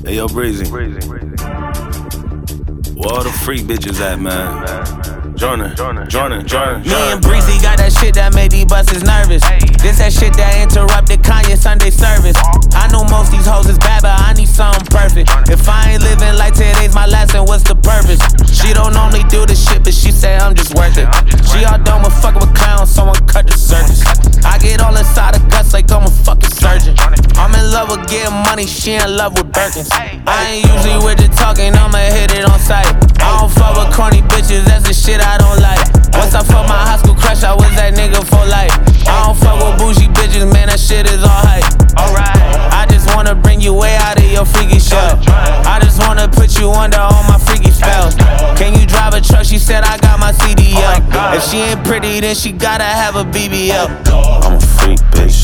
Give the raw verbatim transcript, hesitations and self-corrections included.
Hey, yo, Breezy. Where all the freak bitches at, man? Jordan, Jordan, Jordan, Jordan. Me and Breezy got that shit that made these buses nervous. This that shit that interrupted Kanye Sunday service. I know most these hoes is bad, but I need something perfect. If I ain't living like today's my last, then what's the purpose? She don't normally do this shit, but she say I'm just worth it. She all done with fucking with clowns, someone cut the surface. I get all inside the guts like I'm a fucking surgeon. I'm in love with getting money, she in love with Birkins. I ain't usually with the talking, I'ma hit it on sight. I don't fuck with corny bitches, that's the shit I don't like. Once I fuck my high school crush, I was that nigga for life. I don't fuck with bougie bitches, man, that shit is all hype. Alright, I just wanna bring you way out of your freaky shell. I just wanna put you under all my freaky spells. Can you drive a truck? She said I got my C D L. If she ain't pretty, then she gotta have a B B L. I'm a freak, bitch.